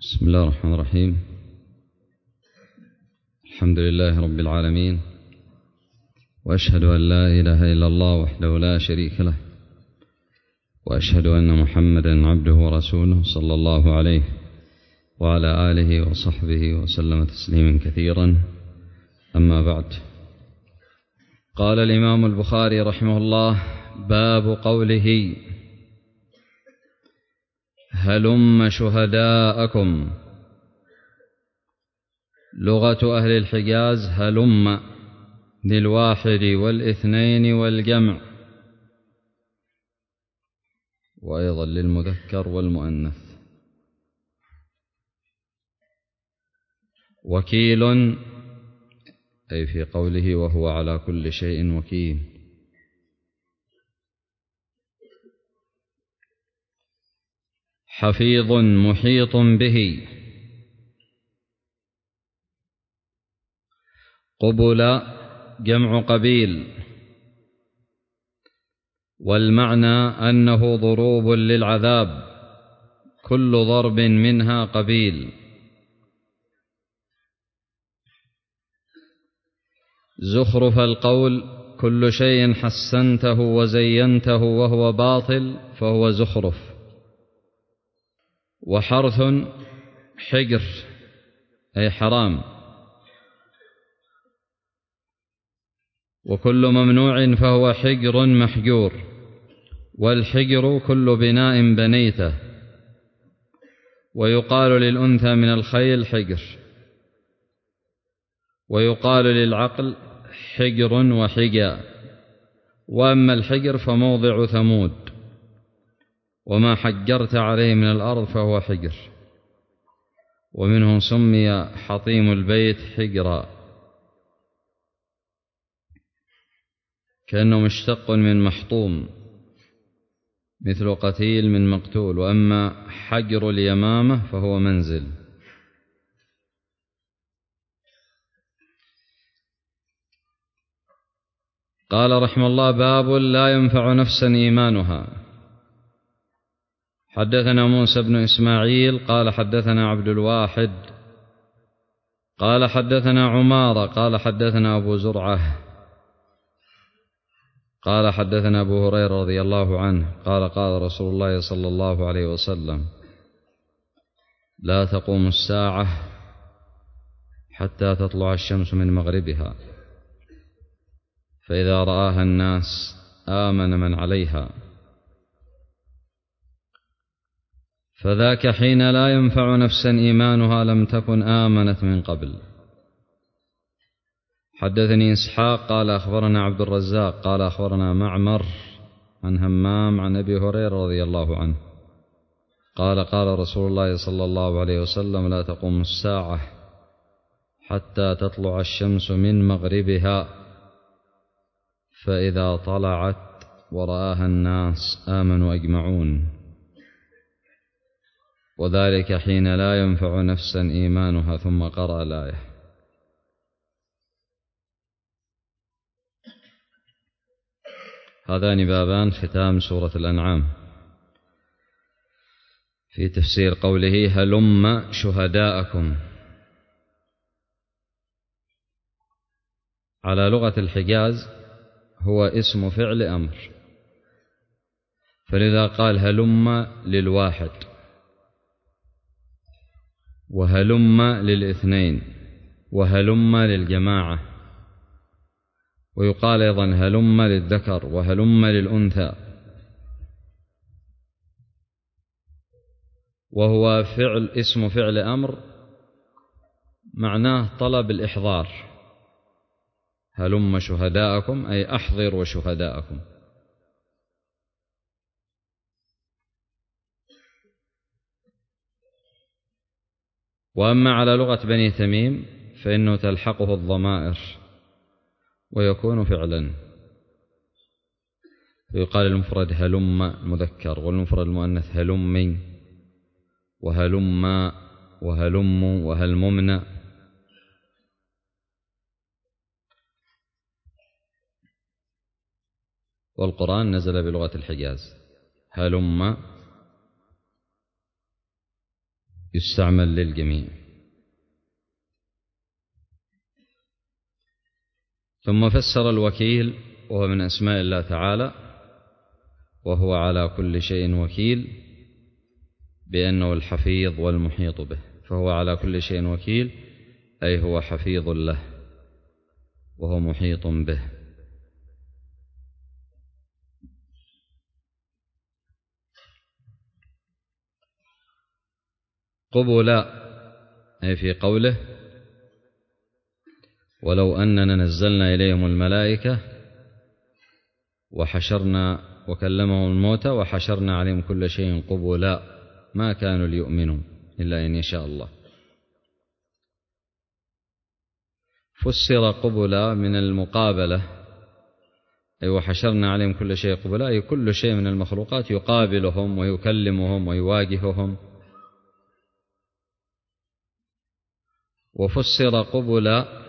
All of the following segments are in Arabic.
بسم الله الرحمن الرحيم. الحمد لله رب العالمين، وأشهد أن لا إله إلا الله وحده لا شريك له، وأشهد أن محمدا عبده ورسوله صلى الله عليه وعلى آله وصحبه وسلم تسليما كثيرا. أما بعد، قال الإمام البخاري رحمه الله: باب قوله: هلم شهداءكم. لغة أهل الحجاز هلم للواحد والاثنين والجمع، وأيضا للمذكر والمؤنث. وكيل أي في قوله: وهو على كل شيء وكيل. حفيظ محيط به. قبل جمع قبيل، والمعنى أنه ضروب للعذاب، كل ضرب منها قبيل. زخرف القول: كل شيء حسنته وزينته وهو باطل فهو زخرف. وحرث حجر أي حرام، وكل ممنوع فهو حجر محجور. والحجر كل بناء بنيته. ويقال للأنثى من الخيل حجر، ويقال للعقل حجر وحجا. وأما الحجر فموضع ثمود، وما حجرت عليه من الأرض فهو حجر. ومنه سمي حطيم البيت حجرا، كأنه مشتق من محطوم، مثل قتيل من مقتول. وأما حجر اليمامة فهو منزل. قال رحمه الله: باب لا ينفع نفسا إيمانها. حدثنا موسى بن إسماعيل قال حدثنا عبد الواحد قال حدثنا عمارة قال حدثنا أبو زرعة قال حدثنا أبو هريرة رضي الله عنه قال: قال رسول الله صلى الله عليه وسلم: لا تقوم الساعة حتى تطلع الشمس من مغربها، فإذا رآها الناس آمن من عليها، فذاك حين لا ينفع نفسا إيمانها لم تكن آمنت من قبل. حدثني إسحاق قال أخبرنا عبد الرزاق قال أخبرنا معمر عن همام عن أبي هريرة رضي الله عنه قال: قال رسول الله صلى الله عليه وسلم: لا تقوم الساعة حتى تطلع الشمس من مغربها، فإذا طلعت ورآها الناس آمنوا أجمعون، وذلك حين لا ينفع نفسا إيمانها. ثم قرأ الآية. هذان بابان ختام سورة الأنعام في تفسير قوله: هلم شهداءكم. على لغة الحجاز هو اسم فعل أمر، فلذا قال هلم للواحد، وهلم للاثنين، وهلم للجماعة. ويقال أيضا هلم للذكر وهلم للأنثى. وهو اسم فعل أمر معناه طلب الإحضار. هلم شهداءكم أي أحضروا شهداءكم. وأما على لغة بني تميم فإنه تلحقه الضمائر ويكون فعلا، ويقال المفرد هلم مذكر، والمفرد المؤنث هلمي وهلم وهلم وهلممن. والقرآن نزل بلغة الحجاز: هلم يستعمل للجميع. ثم فسر الوكيل وهو من أسماء الله تعالى وهو على كل شيء وكيل بأنه الحفيظ والمحيط به، فهو على كل شيء وكيل أي هو حفيظ له وهو محيط به. قبلا أي في قوله ولو أننا نزلنا إليهم الملائكة وحشرنا وكلمهم الموتى وحشرنا عليهم كل شيء قبلا ما كانوا ليؤمنوا إلا أن يشاء الله. فسر قبلا من المقابلة أي وحشرنا عليهم كل شيء قبلا أي كل شيء من المخلوقات يقابلهم ويكلمهم ويواجههم. وفسر قبلا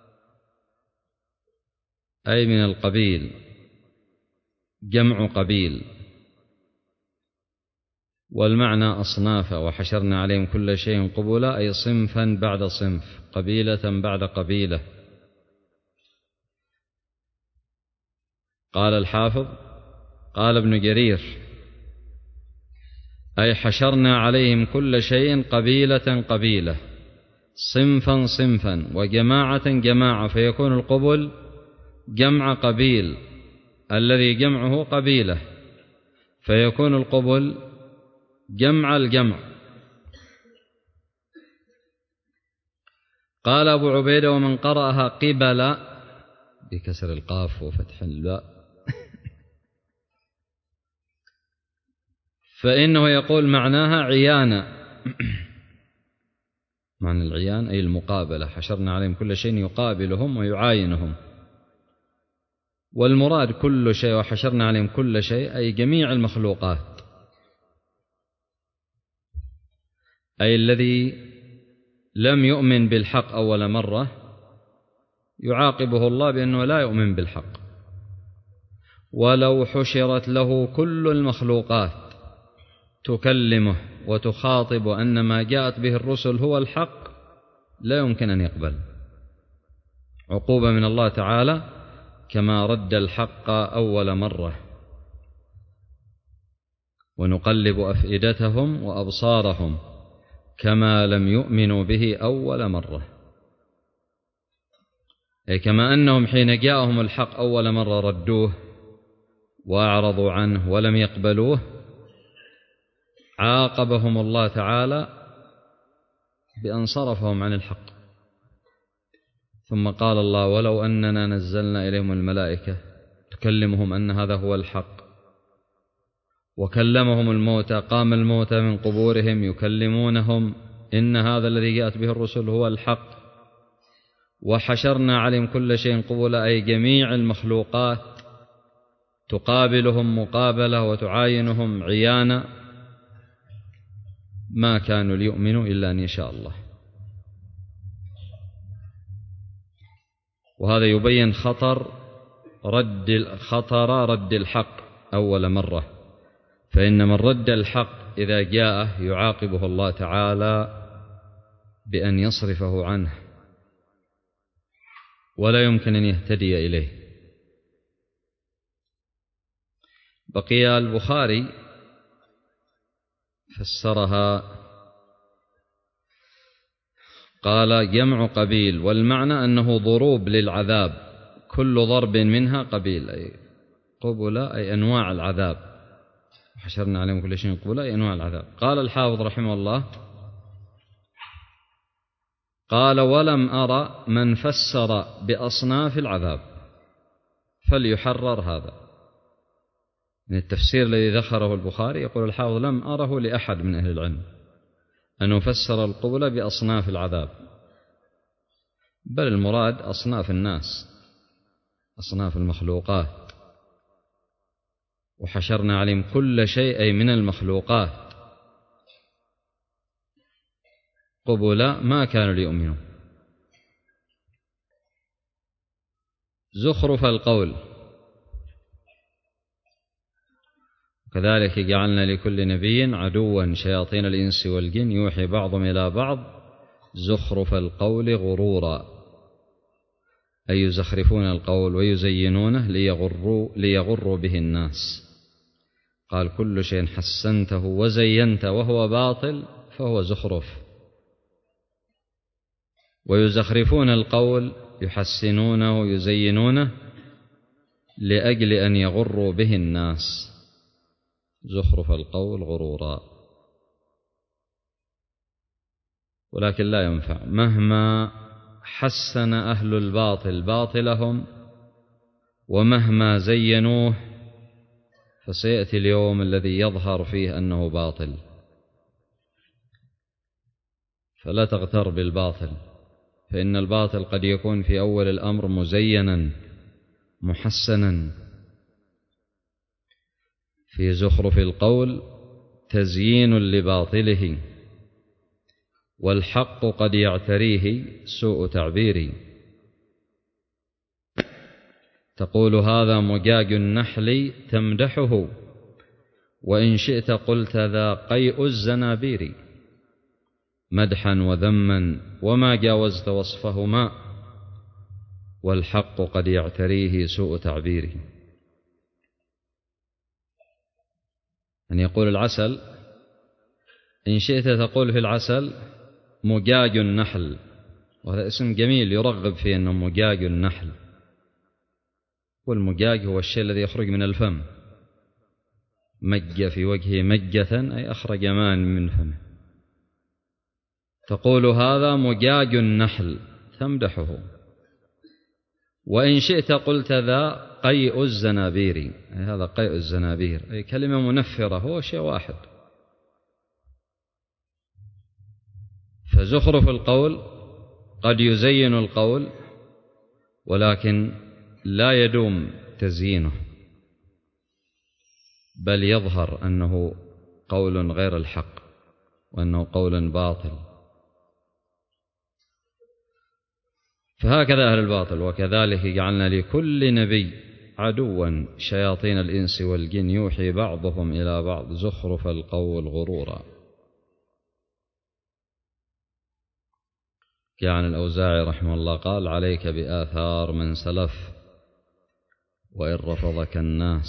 أي من القبيل، جمع قبيل، والمعنى أصنافا وحشرنا عليهم كل شيء قبلا أي صنفا بعد صنف، قبيلة بعد قبيلة. قال الحافظ قال ابن جرير أي حشرنا عليهم كل شيء قبيلة قبيلة، صنفا صنفا، وجماعة جماعة، فيكون القبل جمع قبيل الذي جمعه قبيلة، فيكون القبل جمع الجمع. قال أبو عبيدة ومن قرأها قبل بكسر القاف وفتح الباء فإنه يقول معناها عيانا. معنى العيان أي المقابلة، حشرنا عليهم كل شيء يقابلهم ويعاينهم. والمراد كل شيء وحشرنا عليهم كل شيء أي جميع المخلوقات، أي الذي لم يؤمن بالحق أول مرة يعاقبه الله بأنه لا يؤمن بالحق. ولو حشرت له كل المخلوقات تكلمه وتخاطب أن ما جاءت به الرسل هو الحق لا يمكن أن يقبل، عقوبة من الله تعالى كما رد الحق أول مرة. ونقلب أفئدتهم وأبصارهم كما لم يؤمنوا به أول مرة، أي كما أنهم حين جاءهم الحق أول مرة ردوه وأعرضوا عنه ولم يقبلوه، عاقبهم الله تعالى بأن صرفهم عن الحق. ثم قال الله ولو أننا نزلنا إليهم الملائكة تكلمهم أن هذا هو الحق، وكلمهم الموتى، قام الموتى من قبورهم يكلمونهم إن هذا الذي جاءت به الرسل هو الحق، وحشرنا عليهم كل شيء قبلا أي جميع المخلوقات تقابلهم مقابلة وتعاينهم عيانا، ما كانوا ليؤمنوا إلا أن يشاء الله. وهذا يبين خطر رد الحق أول مرة، فإن من رد الحق إذا جاءه يعاقبه الله تعالى بأن يصرفه عنه ولا يمكن أن يهتدي إليه. بقي البخاري فسرها قال جمع قبيل، والمعنى أنه ضروب للعذاب، كل ضرب منها قبيل، أي قبلة أي أنواع العذاب، حشرنا عليهم كل شيء قبلة أي أنواع العذاب. قال الحافظ رحمه الله قال ولم أرى من فسر بأصناف العذاب فليحرر هذا. من التفسير الذي ذكره البخاري يقول الحافظ لم أره لأحد من أهل العلم أنه فسر القبلة بأصناف العذاب، بل المراد أصناف الناس، أصناف المخلوقات، وحشرنا عليهم كل شيء أي من المخلوقات قبلا ما كانوا ليؤمنوا. زخرف القول كذلك جعلنا لكل نبي عدوا شياطين الإنس والجن يوحي بعضهم إلى بعض زخرف القول غرورا، أي يزخرفون القول ويزينونه ليغروا به الناس. قال كل شيء حسنته وزينته وهو باطل فهو زخرف. ويزخرفون القول يحسنونه ويزينونه لأجل أن يغروا به الناس، زخرف القول غرورا. ولكن لا ينفع، مهما حسن أهل الباطل باطلهم ومهما زينوه فسيأتي اليوم الذي يظهر فيه أنه باطل. فلا تغتر بالباطل، فإن الباطل قد يكون في أول الأمر مزينا محسنا. في زخرف القول تزيين لباطله، والحق قد يعتريه سوء تعبير. تقول هذا مجاج النحل تمدحه، وإن شئت قلت ذا قيء الزنابير، مدحا وذما وما جاوزت وصفهما، والحق قد يعتريه سوء تعبيره. أن يقول العسل، إن شئت تقول في العسل مجاج النحل، وهذا اسم جميل يرغب فيه أنه مجاج النحل. والمجاج هو الشيء الذي يخرج من الفم، مج في وجهه مجة أي أخرج ماء من فمه. تقول هذا مجاج النحل تمدحه، وإن شئت قلت ذا قيء الزنابير، أي هذا قيء الزنابير، أي كلمة منفرة، هو شيء واحد. فزخرف القول قد يزين القول ولكن لا يدوم تزيينه، بل يظهر أنه قول غير الحق وأنه قول باطل. فهكذا أهل الباطل. وكذلك جعلنا لكل نبي عدوا شياطين الإنس والجن يوحي بعضهم إلى بعض زخرف القول غرورا. كان الأوزاعي رحمه الله قال عليك بآثار من سلف، وإن رفضك الناس،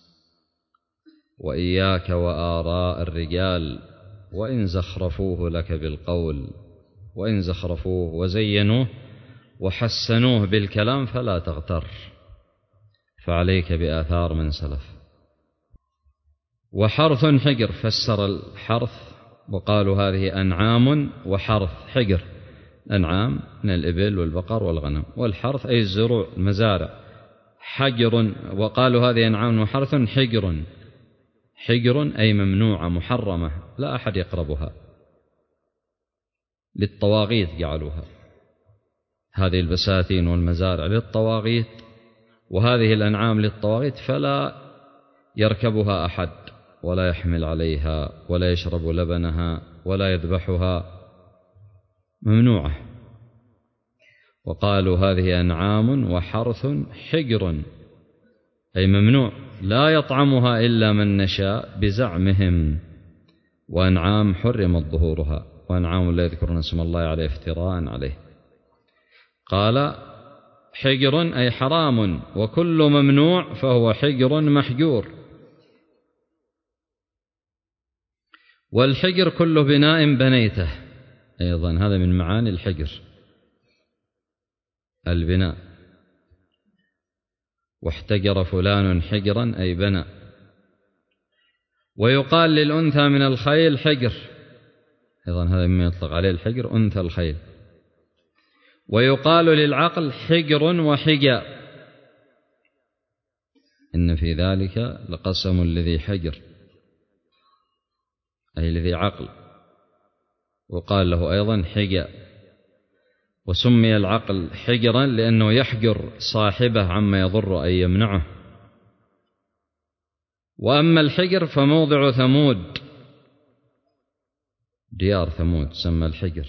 وإياك وآراء الرجال، وإن زخرفوه لك بالقول، وإن زخرفوه وزينوه وحسنوه بالكلام فلا تغتر، فعليك بآثار من سلف. وحرث حجر، فسر الحرث وقالوا هذه أنعام وحرث. حجر أنعام من الإبل والبقر والغنم، والحرث أي الزروع المزارع. حجر، وقالوا هذه أنعام وحرث حجر، حجر أي ممنوعة محرمة لا أحد يقربها، للطواغيت جعلوها. هذه البساتين والمزارع للطواغيت، وهذه الأنعام للطواغيت، فلا يركبها أحد ولا يحمل عليها ولا يشرب لبنها ولا يذبحها، ممنوعة. وقالوا هذه أنعام وحرث حجر أي ممنوع لا يطعمها إلا من نشاء بزعمهم، وأنعام حرمت ظهورها، وأنعام لا يذكرون اسم الله عليه افتراء عليه. قال حجر أي حرام، وكل ممنوع فهو حجر محجور. والحجر كل بناء بنيته، أيضا هذا من معاني الحجر البناء. واحتجر فلان حجرا أي بنى. ويقال للأنثى من الخيل حجر، أيضا هذا مما يطلق عليه الحجر، أنثى الخيل. ويقال للعقل حجر وحجى، إن في ذلك لقسم لذي حجر أي لذي عقل، وقال له أيضا حجى. وسمي العقل حجرا لأنه يحجر صاحبه عما يضر أي يمنعه. وأما الحجر فموضع ثمود، ديار ثمود سمى الحجر،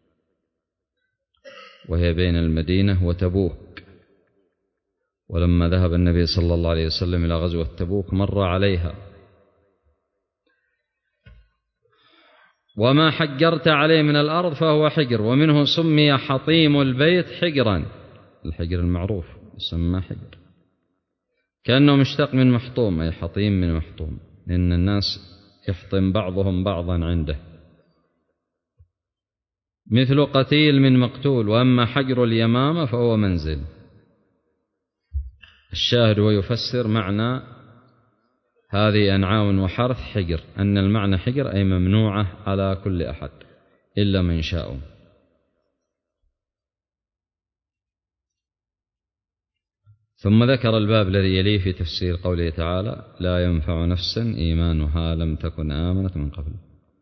وهي بين المدينة وتبوك. ولما ذهب النبي صلى الله عليه وسلم إلى غزوة تبوك مر عليها وما حجرت عليه من الأرض فهو حجر، ومنه سمي حطيم البيت حجرا، الحجر المعروف يسمى حجر، كأنه مشتق من محطوم، أي حطيم من محطوم، لأن الناس يحطم بعضهم بعضا عنده. مثل قتيل من مقتول، وأما حجر اليمامة فهو منزل. الشاهد ويفسر معنى هذه أنعام وحرث حجر، أن المعنى حجر أي ممنوعة على كل أحد إلا من شاء. ثم ذكر الباب الذي يليه في تفسير قوله تعالى: لا ينفع نفسا إيمانها لم تكن آمنت من قبل.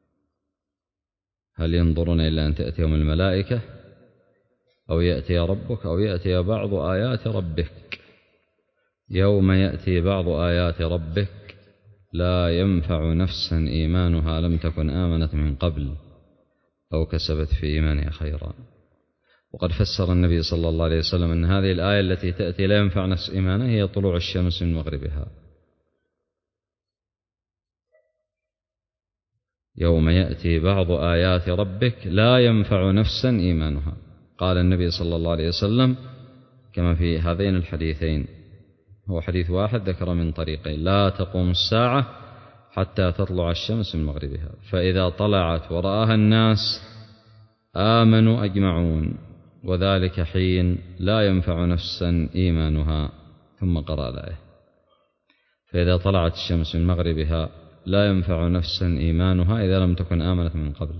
هل ينظرون إلا أن تأتيهم الملائكة أو يأتي ربك أو يأتي بعض آيات ربك. يوم يأتي بعض آيات ربك لا ينفع نفسا إيمانها لم تكن آمنت من قبل أو كسبت في إيمانها خيرا. وقد فسر النبي صلى الله عليه وسلم أن هذه الآية التي تأتي لا ينفع نفس إيمانها هي طلوع الشمس من مغربها. يوم يأتي بعض آيات ربك لا ينفع نفسا إيمانها. قال النبي صلى الله عليه وسلم كما في هذين الحديثين، هو حديث واحد ذكر من طريقين: لا تقوم الساعة حتى تطلع الشمس من مغربها، فإذا طلعت ورآها الناس آمنوا أجمعون، وذلك حين لا ينفع نفسا إيمانها. ثم قرأ الآية: فإذا طلعت الشمس من مغربها لا ينفع نفسا إيمانها إذا لم تكن آمنت من قبل.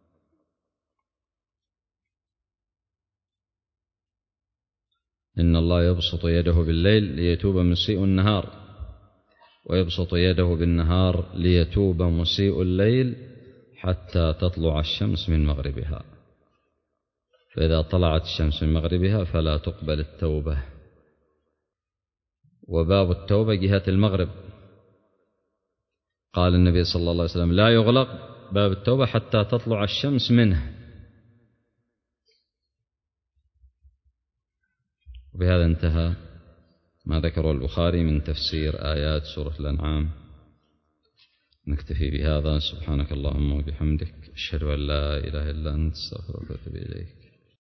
إن الله يبسط يده بالليل ليتوب مسيء النهار، ويبسط يده بالنهار ليتوب مسيء الليل حتى تطلع الشمس من مغربها، فإذا طلعت الشمس من مغربها فلا تقبل التوبة. وباب التوبة جهة المغرب. قال النبي صلى الله عليه وسلم: لا يغلق باب التوبة حتى تطلع الشمس منه. وبهذا انتهى ما ذكره البخاري من تفسير آيات سورة الأنعام. نكتفي بهذا. سبحانك اللهم وبحمدك، أشهد أن لا إله إلا أنت، أستغفرك وأتوب إليك.